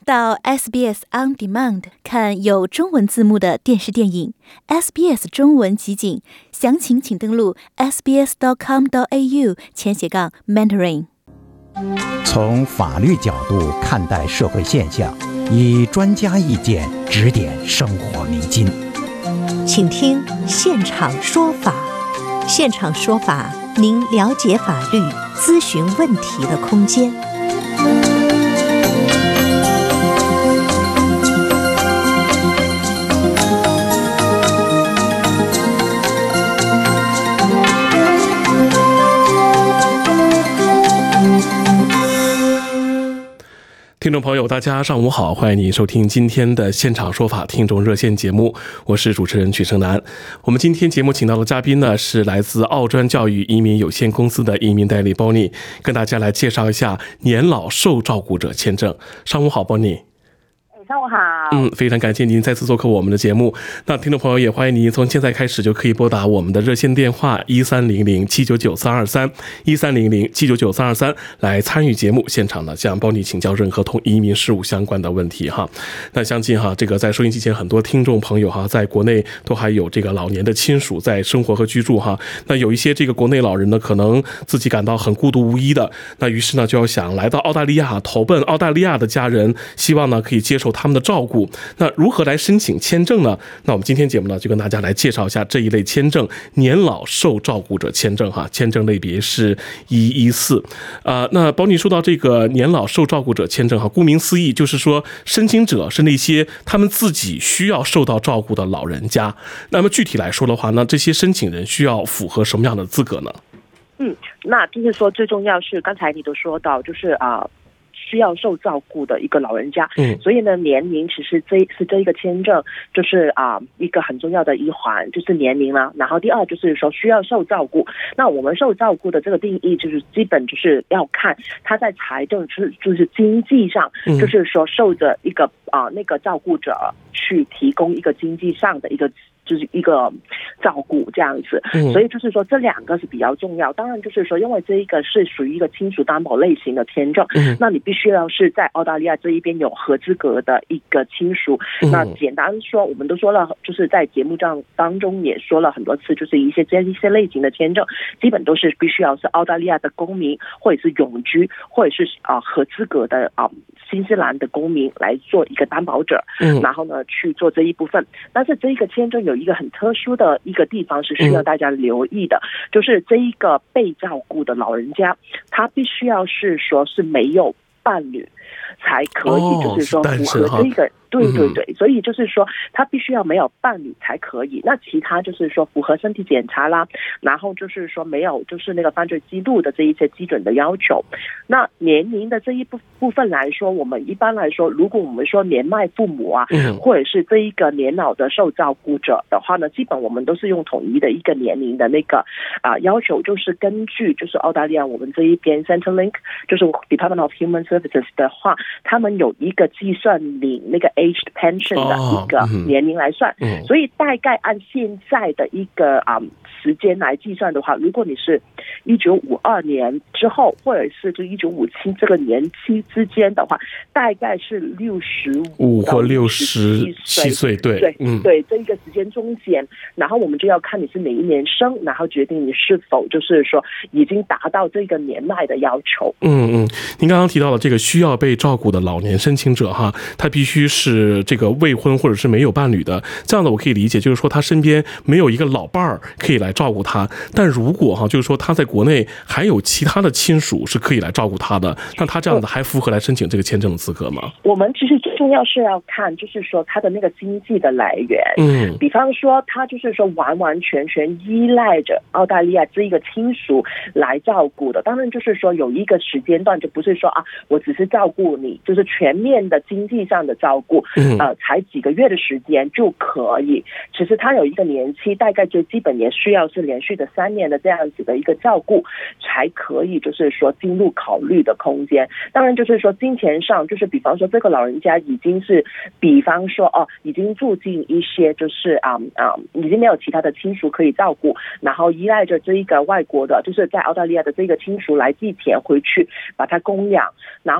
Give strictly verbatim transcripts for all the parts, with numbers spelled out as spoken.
到 S B S On Demand 看有中文字幕的电视电影 S B S 中文集锦，详情请登录 s b s dot com dot a u 前斜杠 mentoring。 从法律角度看待社会现象，以专家意见指点生活迷津。 请听现场说法。现场说法，您了解法律、咨询问题的空间。 听众朋友大家上午好，欢迎您收听今天的现场说法听众热线节目，我是主持人曲胜男。我们今天节目请到的嘉宾呢，是来自澳专教育移民有限公司的移民代理 Bonnie， 跟大家来介绍一下年老受照顾者签证。上午好 Bonnie。 上午好， 嗯，非常感谢您再次做客我们的节目。那听众朋友也欢迎您从现在开始就可以拨打我们的热线电话一三零零七九九三二三一三零零七九九三二三来参与节目现场呢，向帮你请教任何同移民事务相关的问题哈。那相信哈，这个在收音机前很多听众朋友哈，在国内都还有这个老年的亲属在生活和居住哈。那有一些这个国内老人呢，可能自己感到很孤独无依的，那于是呢就要想来到澳大利亚投奔澳大利亚的家人，希望呢可以接受他们的照顾。那如何来申请签证呢？那我们今天节目呢就跟大家来介绍一下这一类签证，年老受照顾者签证哈，签证类别是一一四。呃，那包你说到这个年老受照顾者签证哈，顾名思义就是说申请者是那些他们自己需要受到照顾的老人家。那么具体来说的话呢，这些申请人需要符合什么样的资格呢？ 嗯，那就是说最重要是刚才你都说到，就是啊。呃需要受照顾的一个老人家，嗯，所以呢，年龄其实这是这一个签证就是啊、呃、一个很重要的一环，就是年龄了。然后第二就是说需要受照顾。那我们受照顾的这个定义就是基本就是要看他在财政就是就是经济上，就是说受着一个啊、呃、那个照顾者去提供一个经济上的一个。就是一个照顾这样子，所以就是说这两个是比较重要。当然就是说，因为这一个是属于一个亲属担保类型的签证，那你必须要是在澳大利亚这一边有合资格的一个亲属。那简单说，我们都说了，就是在节目上当中也说了很多次，就是一些这一些类型的签证，基本都是必须要是澳大利亚的公民，或者是永居，或者是啊、呃、合资格的啊、呃、新西兰的公民来做一个担保者，然后呢去做这一部分。但是这一个签证有有一个很特殊的一个地方是需要大家留意的，就是这一个被照顾的老人家，他必须要是说是没有伴侣才可以，就是说符合这个。对对对，所以就是说他必须要没有伴侣才可以。那其他就是说符合身体检查啦，然后就是说没有就是那个犯罪记录的这一些基准的要求。那年龄的这一部部分来说，我们一般来说，如果我们说年迈父母啊，或者是这一个年老的受照顾者的话呢，基本我们都是用统一的一个年龄的那个啊、呃、要求，就是根据就是澳大利亚我们这一边 Centrelink 就是 Department of Human Services 的话，他们有一个计算领那个aged pension 的一个年龄来算，哦嗯、所以大概按现在的一个啊、嗯、时间来计算的话，如果你是一九五二年之后，或者是就一九五七这个年期之间的话，大概是六十五或六十七岁，对对、嗯、对，这一个时间中间，然后我们就要看你是哪一年生，然后决定你是否就是说已经达到这个年迈的要求。 嗯嗯，您刚刚提到了这个需要被照顾的老年申请者哈，他必须是。是这个未婚或者是没有伴侣的，这样的我可以理解，就是说他身边没有一个老伴儿可以来照顾他。但如果哈，就是说他在国内还有其他的亲属是可以来照顾他的，那他这样的还符合来申请这个签证的资格吗？ 我们其实最重要是要看，就是说他的那个经济的来源。嗯，比方说他就是说完完全全依赖着澳大利亚这一个亲属来照顾的。当然就是说有一个时间段，就不是说啊，我只是照顾你，就是全面的经济上的照顾。呃，才几个月的时间就可以。其实他有一个年期，大概就基本也需要是连续的三年的这样子的一个照顾，才可以就是说进入考虑的空间。当然就是说金钱上，就是比方说这个老人家已经是，比方说哦，已经住进一些就是啊啊、嗯嗯，已经没有其他的亲属可以照顾，然后依赖着这一个外国的，就是在澳大利亚的这个亲属来寄钱回去把他供养，然后呢就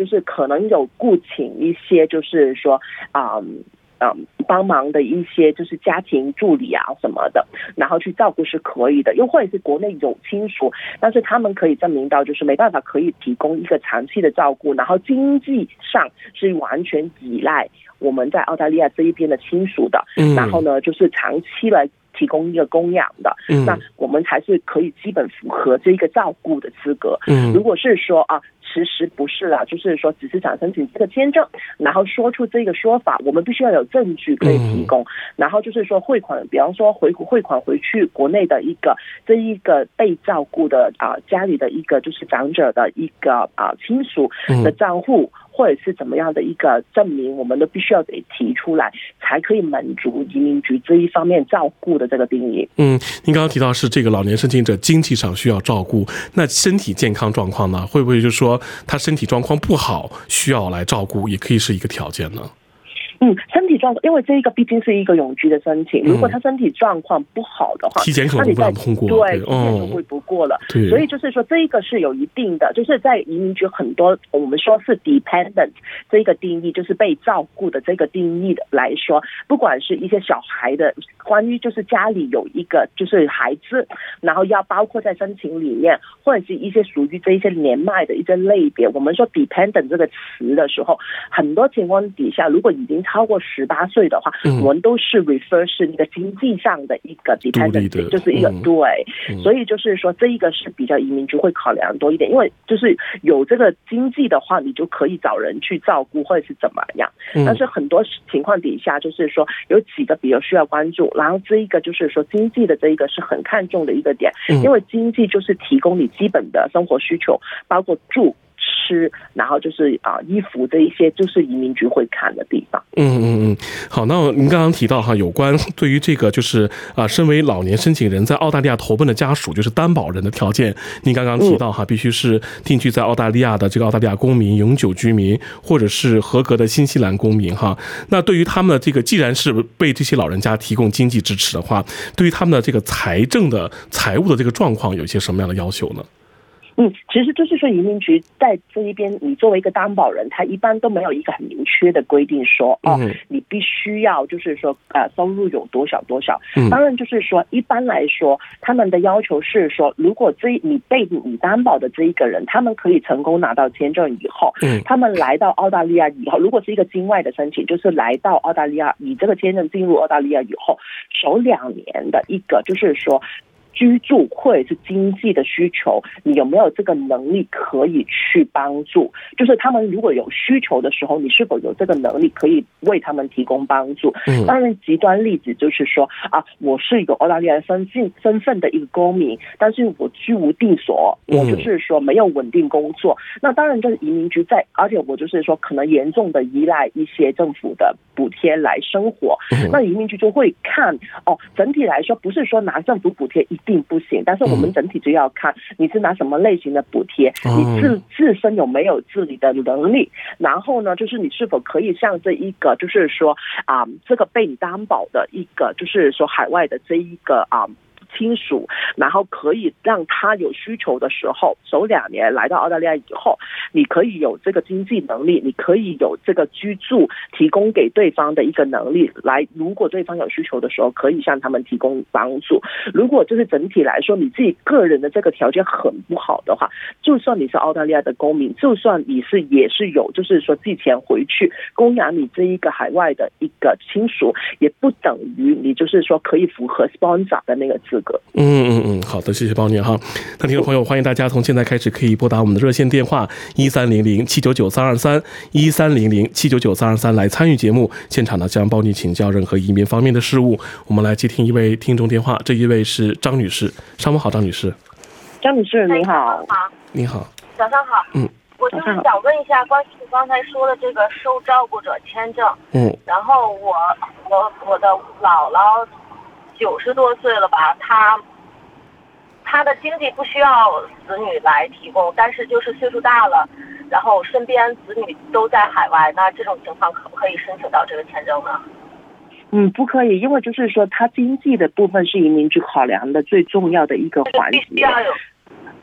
就是可能有雇请一些就是说啊。嗯嗯，帮忙的一些就是家庭助理啊什么的，然后去照顾是可以的。又或者是国内有亲属，但是他们可以证明到就是没办法可以提供一个长期的照顾，然后经济上是完全依赖我们在澳大利亚这一边的亲属的，嗯、然后呢就是长期来提供一个供养的，嗯、那我们才是可以基本符合这一个照顾的资格。嗯，如果是说啊。其实不是啦，就是说只是想申请这个签证，然后说出这个说法，我们必须要有证据可以提供，嗯、然后就是说汇款，比方说回汇款回去国内的一个这一个被照顾的啊、呃、家里的一个就是长者的一个啊、呃、亲属的账户。嗯或者是怎么样的一个证明，我们都必须要得提出来，才可以满足移民局这一方面照顾的这个定义。 嗯，您刚刚提到是这个老年申请者经济上需要照顾，那身体健康状况呢？会不会就是说他身体状况不好，需要来照顾，也可以是一个条件呢？ 嗯，身体状况，因为这一个毕竟是一个永居的申请，如果他身体状况不好的话， 体检可能不让通过， 对，体检就会不过了。对，所以就是说这一个是有一定的，就是在移民局很多我们说是 dependent 这一个定义，就是被照顾的这个定义的来说，不管是一些小孩的，关于就是家里有一个就是孩子，然后要包括在申请里面，或者是一些属于这一些年迈的一些类别，我们说 dependent 这个词的时候，很多情况底下，如果已经超过十八岁的话，嗯、我们都是 refer 是那个经济上的一个 dependent， 就是一个、嗯、对、嗯，所以就是说这一个是比较移民局会考量多一点，因为就是有这个经济的话，你就可以找人去照顾或者是怎么样。嗯、但是很多情况底下，就是说有几个比较需要关注，然后这一个就是说经济的这一个是很看重的一个点，嗯、因为经济就是提供你基本的生活需求，包括住。吃，然后就是啊、呃、衣服这一些，就是移民局会看的地方。 嗯嗯嗯，好，那您刚刚提到哈，有关对于这个就是啊、呃，身为老年申请人在澳大利亚投奔的家属，就是担保人的条件，您刚刚提到哈，必须是定居在澳大利亚的这个澳大利亚公民、永久居民，或者是合格的新西兰公民哈。那对于他们的这个，既然是为这些老人家提供经济支持的话，对于他们的这个财政的财务的这个状况，有一些什么样的要求呢？ 嗯，其实就是说移民局在这一边，你作为一个担保人，他一般都没有一个很明确的规定说，哦，嗯、你必须要就是说呃收入有多少多少。嗯、当然就是说一般来说，他们的要求是说，如果这你被你担保的这一个人，他们可以成功拿到签证以后，嗯、他们来到澳大利亚以后，如果是一个境外的申请，就是来到澳大利亚以这个签证进入澳大利亚以后，首两年的一个就是说。居住或者是经济的需求，你有没有这个能力可以去帮助？就是他们如果有需求的时候，你是否有这个能力可以为他们提供帮助？嗯、当然，极端例子就是说啊，我是一个澳大利亚身份身份的一个公民，但是我居无定所，我就是说没有稳定工作。嗯、那当然，就是移民局在，而且我就是说可能严重的依赖一些政府的补贴来生活。嗯、那移民局就会看哦，整体来说不是说拿政府补贴一定不行，但是我们整体就要看你是拿什么类型的补贴，嗯、你自自身有没有自理的能力，然后呢，就是你是否可以像这一个，就是说啊、嗯，这个被你担保的一个，就是说海外的这一个啊。嗯亲属，然后可以让他有需求的时候，首两年来到澳大利亚以后，你可以有这个经济能力，你可以有这个居住提供给对方的一个能力来，如果对方有需求的时候，可以向他们提供帮助。如果就是整体来说，你自己个人的这个条件很不好的话，就算你是澳大利亚的公民，就算你是也是有就是说寄钱回去供养你这一个海外的一个亲属，也不等于你就是说可以符合 sponsor 的那个资格。 嗯嗯嗯，好的，谢谢包念哈。那听众朋友，欢迎大家从现在开始可以拨打我们的热线电话一三零零七九九三二三一三零零七九九三二三来参与节目。现场呢将包念请教任何移民方面的事务。我们来接听一位听众电话，这一位是张女士。上午好，张女士。 张女士您好。 你好。 早上好。嗯。我就是想问一下，关于你刚才说的这个受照顾者签证。嗯。然后我我我的姥姥。九十多岁了吧，他他的经济不需要子女来提供，但是就是岁数大了，然后身边子女都在海外，那这种情况可不可以申请到这个签证呢？ 嗯，不可以，因为就是说，他经济的部分是移民局考量的最重要的一个环节。必须要有，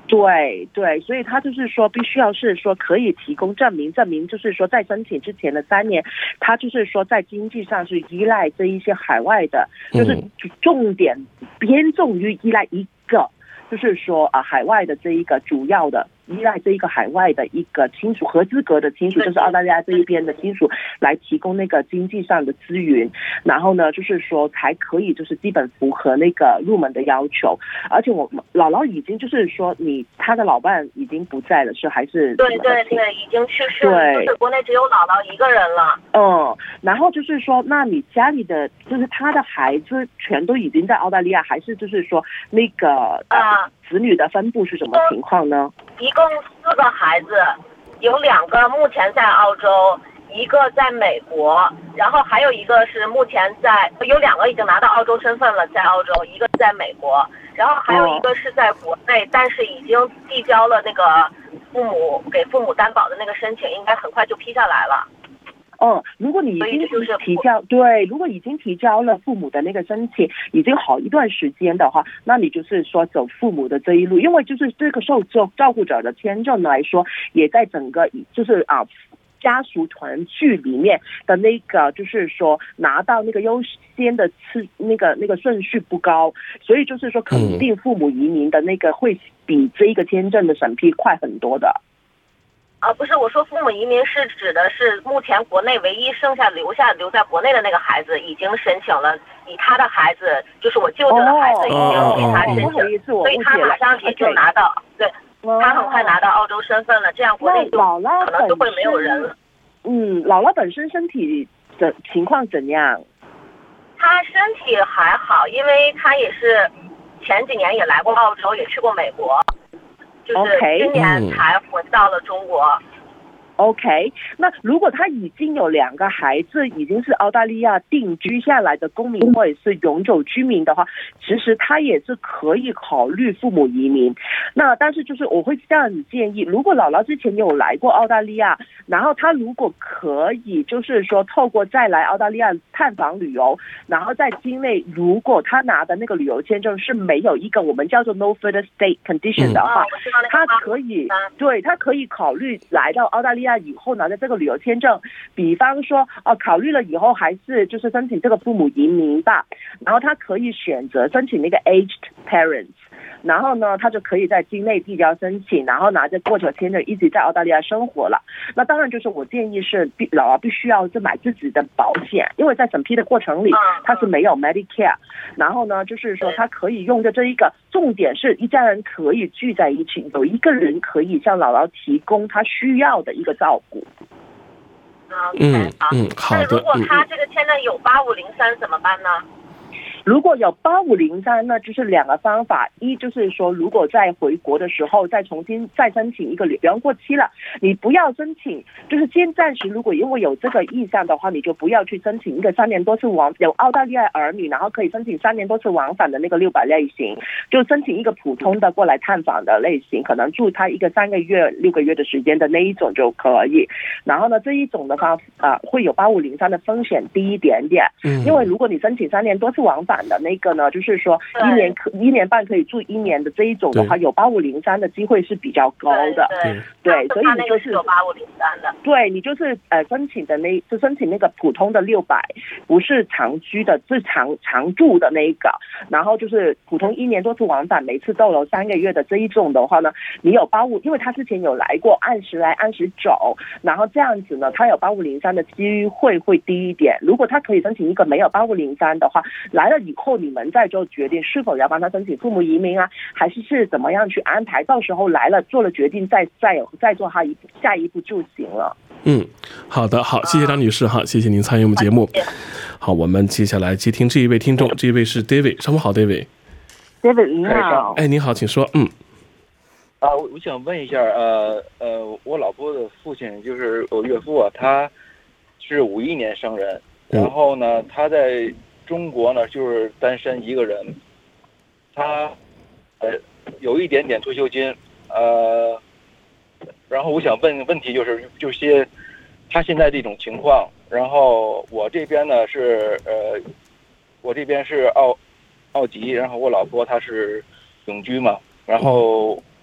对对，所以他就是说必须要是说可以提供证明，证明就是说在申请之前的三年，他就是说在经济上是依赖这一些海外的，就是重点偏重于依赖一个，就是说啊海外的这一个主要的。依赖这一个海外的一个亲属合资格的亲属，就是澳大利亚这一边的亲属来提供那个经济上的资源，然后呢，就是说才可以就是基本符合那个入门的要求。而且我姥姥已经就是说你他的老伴已经不在了，是还是对对对，已经去世了，就是国内只有姥姥一个人了。 嗯，然后就是说，那你家里的就是他的孩子全都已经在澳大利亚，还是就是说那个啊？子女的分布是什么情况呢？ 一共四个孩子，有两个目前在澳洲，一个在美国，然后还有一个是目前在，有两个已经拿到澳洲身份了，在澳洲，一个在美国，然后还有一个是在国内，哦、但是已经递交了那个父母给父母担保的那个申请，应该很快就批下来了。 嗯，如果你已经提交对，如果已经提交了父母的那个申请，已经好一段时间的话，那你就是说走父母的这一路，因为就是这个受照照顾者的签证来说，也在整个就是啊家属团聚里面的那个就是说拿到那个优先的次那个那个顺序不高，所以就是说肯定父母移民的那个会比这一个签证的审批快很多的。 啊，不是，我说父母移民是指的是目前国内唯一剩下留下留在国内的那个孩子已经申请了，以他的孩子就是我舅舅的孩子已经给他申请，所以他马上也就拿到，对，他很快拿到澳洲身份了，这样国内就可能就会没有人了。 嗯，姥姥本身身体的情况怎样？ 他身体还好，因为他也是前几年也来过澳洲，也去过美国。就是今年才回到了中国。 OK， 那如果他已经有两个孩子，已经是澳大利亚定居下来的公民或者是永久居民的话，其实他也是可以考虑父母移民。那但是就是我会这样子建议，如果姥姥之前有来过澳大利亚，然后他如果可以就是说透过再来澳大利亚探访旅游，然后在境内如果他拿的那个旅游签证是没有一个我们叫做 no further stay condition 的话，他可以对他可以考虑来到澳大利亚以后拿着这个旅游签证，比方说哦、呃，考虑了以后还是就是申请这个父母移民吧，然后他可以选择申请那个 aged parents， 然后呢他就可以在境内递交申请，然后拿着过桥签证一直在澳大利亚生活了。那当然就是我建议是必姥姥必须要是买自己的保险，因为在审批的过程里他是没有 Medicare， 然后呢就是说他可以用的这一个重点是一家人可以聚在一起，有一个人可以向姥姥提供他需要的一个照顾。 嗯嗯，好的。 那如果他这个签证有八五零三怎么办呢？ 如果有八五零三，那就是两个方法，一就是说，如果在回国的时候再重新再申请一个，比方过期了，你不要申请，就是先暂时，如果因为有这个意向的话，你就不要去申请一个三年多次往有澳大利亚儿女，然后可以申请三年多次往返的那个六百类型，就申请一个普通的过来探访的类型，可能住他一个三个月、六个月的时间的那一种就可以。然后呢，这一种的话啊、呃，会有八五零三的风险低一点点，因为如果你申请三年多次往返的那个呢，就是说一年可一年半可以住一年的这一种的话，有八五零三的机会是比较高的。对，对，所以你就是有八五零三的。 对，你就是呃申请的那就申请那个普通的六百，不是长居的，是长长住的那一个。然后就是普通一年多次往返，每次逗留三个月的这一种的话呢，你有八五，因为他之前有来过，按时来按时走，然后这样子呢，他有八五零三的机会会低一点。如果他可以申请一个没有八五零三的话，来了以后你们再做决定是否要帮他申请父母移民啊，还是是怎么样去安排，到时候来了做了决定再再再做他一步下一步就行了。 嗯，好的，好，谢谢张女士哈，谢谢您参与我们节目。好，我们接下来接听这一位听众，这一位是 David， 上午好 ，David。David 你好。 哎，您好，请说。嗯。 啊，我想问一下，呃呃，我老婆的父亲就是我岳父啊，他是五一年生人，然后呢，他在中国呢就是单身一个人，他呃有一点点退休金，呃，然后我想问问题就是就些他现在这种情况，然后我这边呢是呃我这边是澳澳籍，然后我老婆她是永居嘛，然后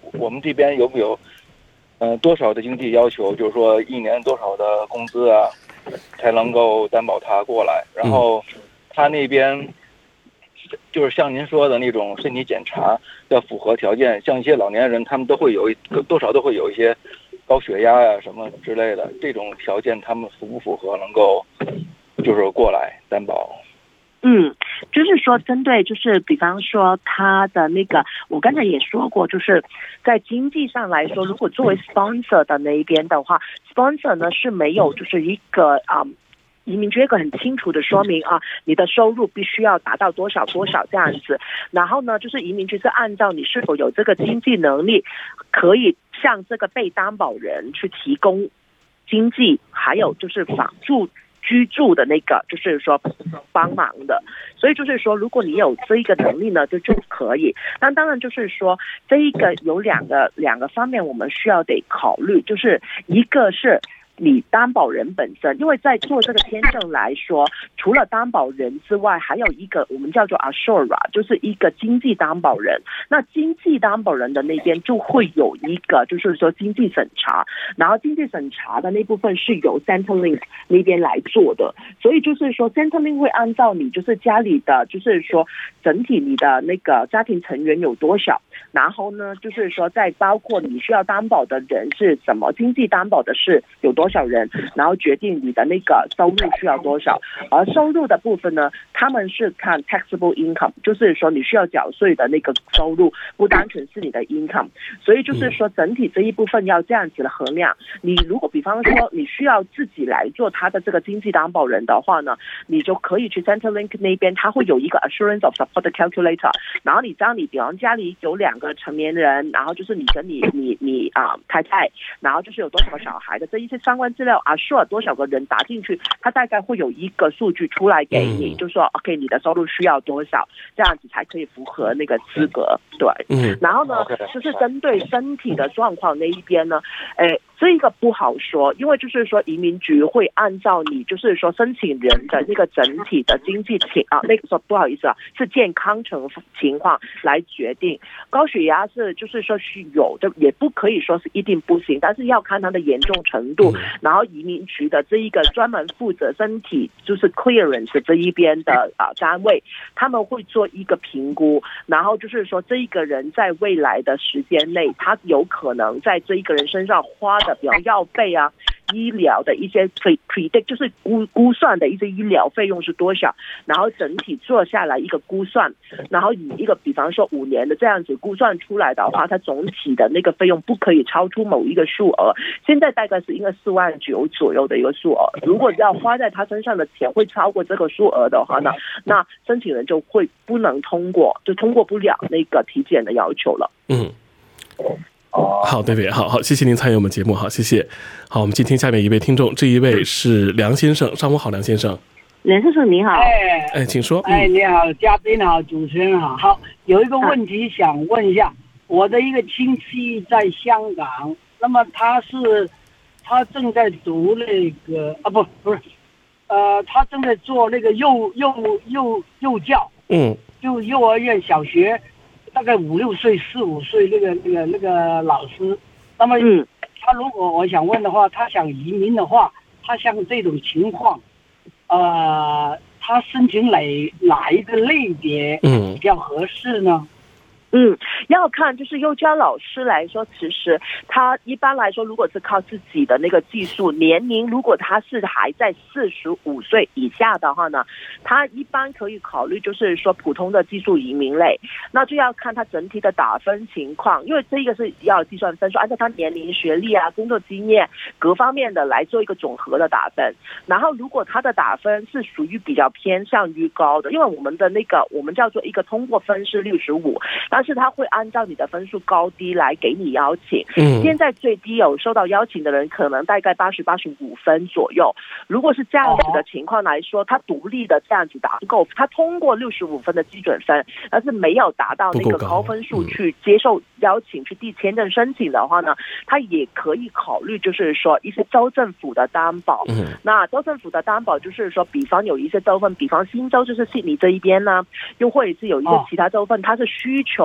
我们这边有没有呃多少的经济要求，就是说一年多少的工资啊，才能够担保他过来？然后他那边就是像您说的那种身体检查要符合条件，像一些老年人他们都会有多少都会有一些高血压呀、啊、什么之类的，这种条件他们符不符合能够就是过来担保？ 嗯，就是说针对就是比方说他的那个，我刚才也说过，就是在经济上来说，如果作为 sponsor 的那一边的话 sponsor 呢是没有就是一个啊、嗯、移民局一个很清楚的说明啊，你的收入必须要达到多少多少这样子，然后呢就是移民局是按照你是否有这个经济能力，可以向这个被担保人去提供经济还有就是房住居住的那个就是说帮忙的，所以就是说如果你有这一个能力呢就就可以。那当然就是说这一个有两个两个方面我们需要得考虑，就是一个是你担保人本身，因为在做这个签证来说，除了担保人之外，还有一个我们叫做 Assura， 就是一个经济担保人。那经济担保人的那边就会有一个就是说经济审查，然后经济审查的那部分是由 Centrelink 那边来做的，所以就是说 Centrelink 会按照你就是家里的就是说整体你的那个家庭成员有多少，然后呢就是说再包括你需要担保的人是什么，经济担保的是有多少多少人，然后决定你的那个收入需要多少。而收入的部分呢，他们是看 taxable income， 就是说你需要缴税的那个收入，不单纯是你的 income。所以就是说整体这一部分要这样子的衡量。你如果比方说你需要自己来做他的这个经济担保人的话呢，你就可以去 Centrelink 那边，他会有一个 assurance of support calculator， 然后你知道你比方家里有两个成年人，然后就是你跟你你你啊太太，然后就是有多少个小孩的这一些相关资料啊，需要多少个人打进去，他大概会有一个数据出来给你，嗯、就说 OK， 你的收入需要多少，这样子才可以符合那个资格。对，嗯，然后呢，就是针对身体的状况那一边呢，诶。这个不好说，因为就是说移民局会按照你就是说申请人的那个整体的经济情啊，那个说不好意思啊，是健康情情况来决定。高血压是就是说是有的，也不可以说是一定不行，但是要看它的严重程度。然后移民局的这一个专门负责身体就是 clearance 这一边的啊单位，他们会做一个评估，然后就是说这一个人在未来的时间内，他有可能在这一个人身上花的比如药费啊、医疗的一些 predict 就是估估算的一些医疗费用是多少，然后整体做下来一个估算，然后以一个比方说五年的这样子估算出来的话，它总体的那个费用不可以超出某一个数额，现在大概是应该四万九左右的一个数额，如果要花在他身上的钱会超过这个数额的话呢，那申请人就会不能通过，就通过不了那个体检的要求了。 嗯。好，对对，好好，谢谢您参与我们节目，好，谢谢。好，我们接听下面一位听众，这一位是梁先生，上午好，梁先生。 梁先生你好。 哎哎，请说。 哎，你好，嘉宾好，主持人好。好，有一个问题想问一下，我的一个亲戚在香港，那么他是他正在读那个啊，不不是，呃，他正在做那个幼幼幼幼教， 嗯， 就幼儿园、小学。大概五六岁、四五岁那个那个那个老师，那么他如果我想问的话，他想移民的话，他像这种情况，呃，他申请哪哪一个类别比较合适呢？ 嗯，要看就是幼教老师来说，其实他一般来说，如果是靠自己的那个技术，年龄如果他是还在四十五岁以下的话呢，他一般可以考虑就是说普通的技术移民类，那就要看他整体的打分情况，因为这个是要计算分数，按照他年龄、学历啊、工作经验各方面的来做一个总和的打分。然后如果他的打分是属于比较偏向于高的，因为我们的那个我们叫做一个通过分是六十五，但是他会按照你的分数高低来给你邀请。嗯，现在最低有收到邀请的人可能大概八十八十五分左右。如果是这样子的情况来说，他独立的这样子打够，他通过六十五分的基准分，但是没有达到那个高分数去接受邀请去递签证申请的话呢，他也可以考虑就是说一些州政府的担保。嗯，那州政府的担保就是说，比方有一些州份，比方新州就是悉尼这一边呢，又或者是有一些其他州份，它是需求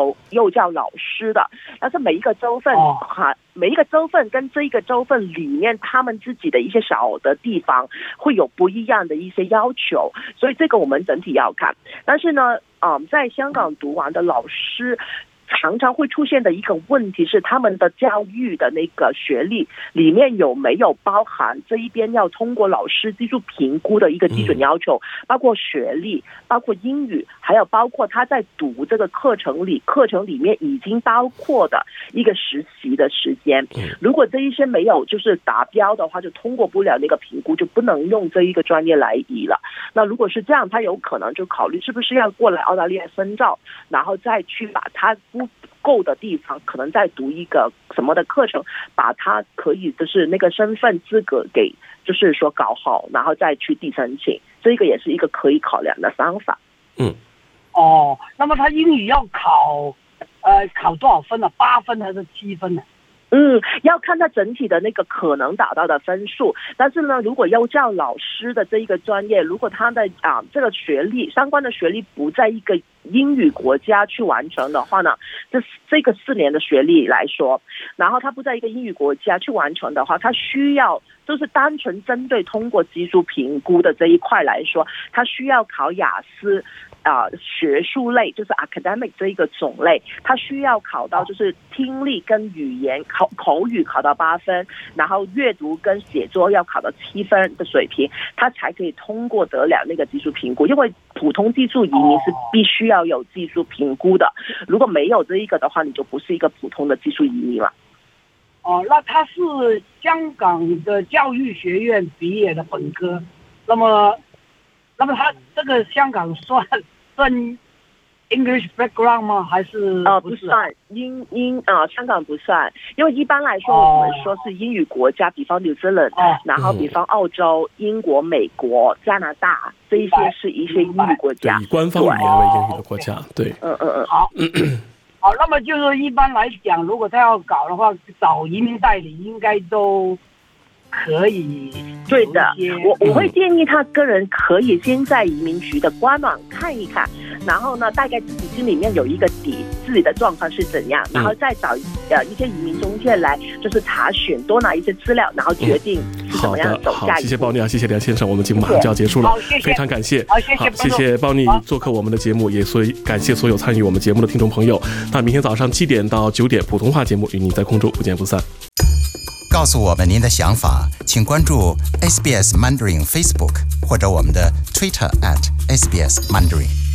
有幼教老师的，但是每一个州份哈、哦，每一个州份跟这一个州份里面他们自己的一些小的地方会有不一样的一些要求，所以这个我们整体要看。但是呢，嗯，在香港读完的老师常常会出现的一个问题是，他们的教育的那个学历里面有没有包含这一边要通过老师技术评估的一个基准要求，包括学历，包括英语，还有包括他在读这个课程里课程里面已经包括的一个实习的时间。如果这一些没有就是达标的话，就通过不了那个评估，就不能用这一个专业来移了。那如果是这样，他有可能就考虑是不是要过来澳大利亚深造，然后再去把他不够的地方可能再读一个什么的课程，把他可以就是那个身份资格给就是说搞好，然后再去递申请，这个也是一个可以考量的方法。 嗯， 哦，那么他英语要考呃考多少分呢？八分还是七分呢？ 嗯，要看他整体的那个可能达到的分数。但是呢，如果幼教老师的这一个专业，如果他的啊这个学历相关的学历不在一个英语国家去完成的话呢，这这个四年的学历来说，然后他不在一个英语国家去完成的话，他需要就是单纯针对通过技术评估的这一块来说，他需要考雅思。啊、呃，学术类就是 academic 这一个种类，它需要考到就是听力跟语言口口语考到八分，然后阅读跟写作要考到七分的水平，它才可以通过得了那个技术评估。因为普通技术移民是必须要有技术评估的，如果没有这一个的话，你就不是一个普通的技术移民了。 哦，那他是香港的教育学院毕业的本科，那么。那么他这个香港算算 English background 吗？还是呃不算英英啊、呃，香港不算，因为一般来说我们说是英语国家，比方 New Zealand，、哦、然后比方澳洲、英国、美国、加拿大这一些是一些英语国家， 以官方语言为英语的国家，对， 嗯嗯嗯， 好，好，那么就是一般来讲，如果他要搞的话，找移民代理应该都。可以， 对的，我我会建议他个人可以先在移民局的官网看一看，然后呢，大概自己心里面有一个底，自己的状况是怎样，然后再找呃一些移民中介来就是查询，多拿一些资料，然后决定是怎么样走下一步。 好的，好，谢谢鲍尼啊，谢谢梁先生，我们节目马上就要结束了，非常感谢， 好，谢谢， 谢谢鲍尼做客我们的节目，也所以感谢所有参与我们节目的听众朋友。那明天早上七点到九点，普通话节目与您在空中不见不散。 告诉我们您的想法，请关注 S B S Mandarin Facebook 或者我们的 Twitter at S B S Mandarin。